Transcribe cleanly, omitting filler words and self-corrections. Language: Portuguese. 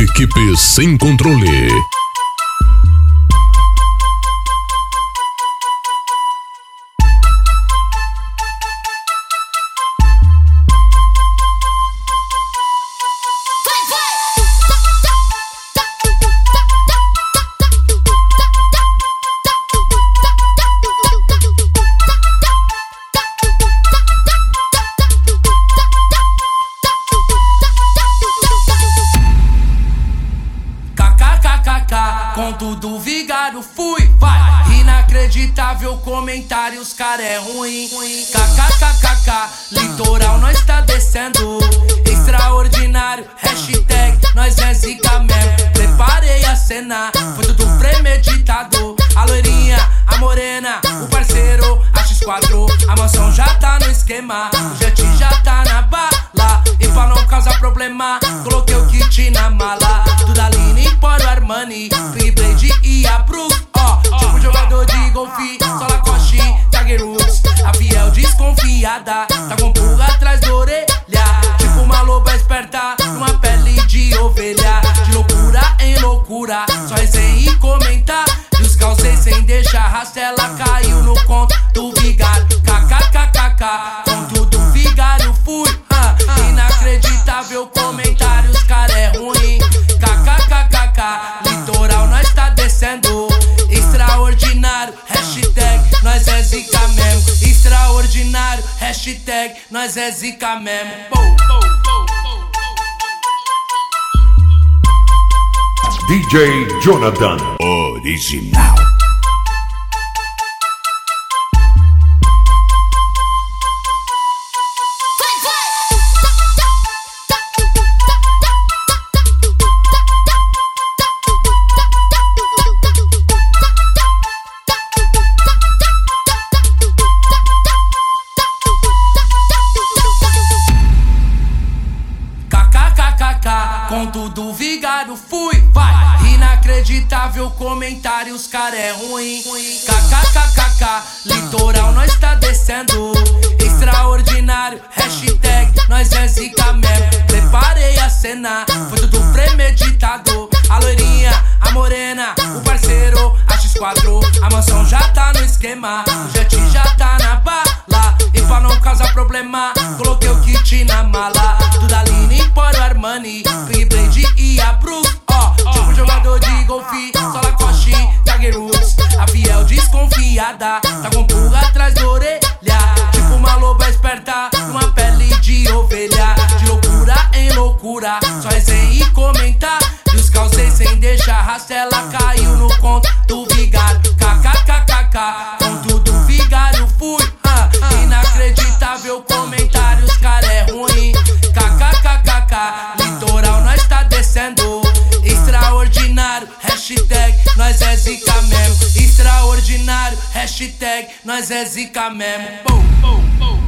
Equipe Sem Controle. Com tudo vigário fui, vai. Inacreditável comentário, os cara é ruim. KKKKK, litoral nós tá descendo. Extraordinário, hashtag nós é zica mesmo. Preparei a cena, foi tudo premeditado. A loirinha, a morena, o parceiro, a X4. A mansão já tá no esquema, o jet já tá na bala. E pra não causar problema, coloquei o kit na mala. Tudo ali Empório Armani, Big Blade e a Brooks, tipo jogador de golfe, só Lacoste, Tiger Woods. A fiel desconfiada, tá com pulga atrás da orelha, tipo uma loba esperta, numa pele de ovelha. De loucura em loucura, só resenha e comentar. E os causei sem deixar rastro, ela caiu no conto do vigário. KKKKK, com tudo vigário fui. Inacreditável comentário, os cara é ruim. KKKKK, litoral nós tá descendo. Extraordinário, hashtag nós é zica mesmo. Extraordinário, hashtag nós é zica mesmo. DJ Jonathan Original. Com tudo vigário fui, vai. Inacreditável comentário, os cara é ruim. KKKKK, litoral nós tá descendo. Extraordinário, hashtag nós é zica mesmo. Preparei a cena, foi tudo premeditado. A loirinha, a morena, o parceiro, a X4. A mansão já tá no esquema, o jet já tá na bala. E pra não causar problema, coloquei o kit na mala. Tudo ali Empório Armani, Big Blade e a Brooks, tipo jogador de golfe, só Lacoste, Tiger Woods. A fiel desconfiada, tá com pulga atrás da orelha, tipo uma loba esperta, numa pele de ovelha. De loucura em loucura, só resenha e comentar. E os causei sem deixar rastro, ela caiu no conto do vigário. KKKKK, com tudo vigário fui. Inacreditável comentário, os cara é ruim. KKKKK, litoral nós tá descendo. Extraordinário, hashtag nós é zica mesmo. Extraordinário, hashtag nós é zica mesmo.